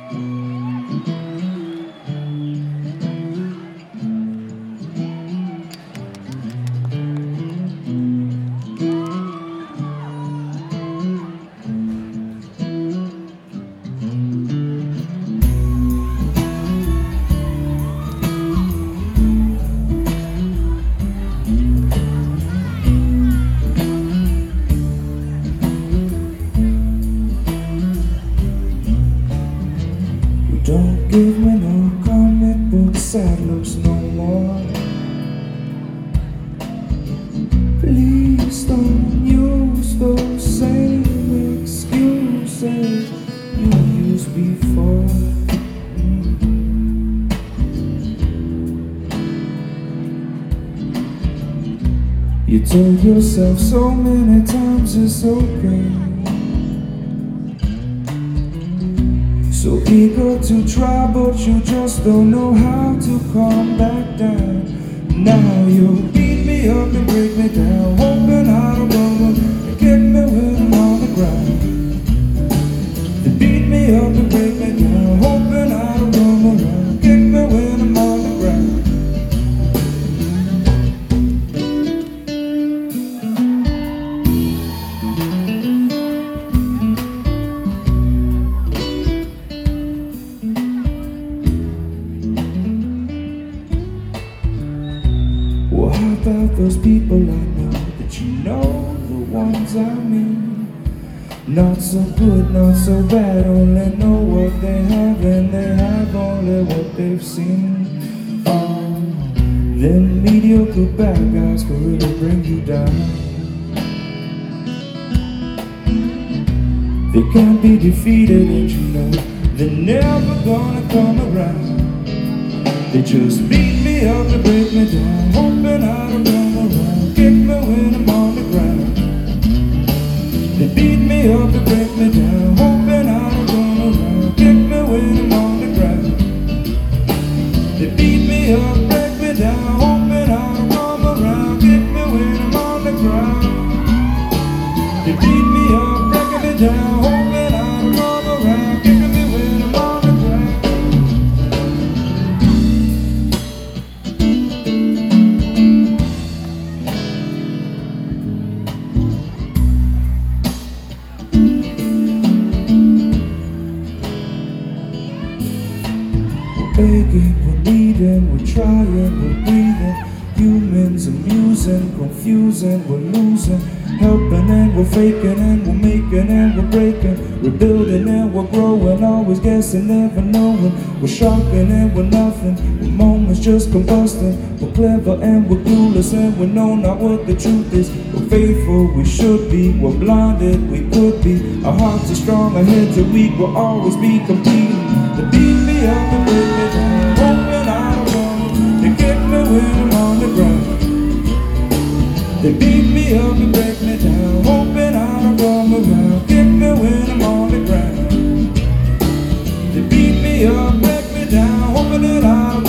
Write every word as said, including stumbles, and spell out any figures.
Don't give me no comic book sad looks no more. Please don't use those same excuses you used before. You told yourself so many times it's okay. So eager to try, but you just don't know how to calm back down. Now you beat me up and break me down, hoping I don't rumble and kick me when I'm on the ground. They beat me up and break me down, hoping I don't rumble and kick me when I'm on the ground. Well, how about those people I know that you know, the ones I mean? Not so good, not so bad, only know what they have, and they have only what they've seen. Oh, them mediocre bad guys can really bring you down. They can't be defeated, and you know they're never gonna come around. They just beat me up and break me down, hoping I don't come around, kick me when I'm on the ground. They beat me up and break me down, hoping I don't come around, kick me when I'm on the ground. They beat me up, break me down, hoping I don't come around, kick me when I'm on the ground. They beat me up, breaking me down, hoping I don't come around, kicking me when I'm on the ground. Begging, we're needing, we're trying, we're breathing. Humans amusing, confusing, we're losing. Helping and we're faking and we're making and we're breaking. We're building and we're growing, always guessing, never knowing. We're shocking and we're nothing, we're moments just combusting. We're clever and we're clueless and we know not what the truth is. We're faithful, we should be, we're blinded, we could be. Our hearts are strong, our heads are weak, we'll always be complete. They beat me up and break me down, hoping I don't know. They kick me when I'm on the ground. They beat me up and break me down, hoping I don't come around, kick me when I'm on the ground. They beat me up, break me down, hoping that I don't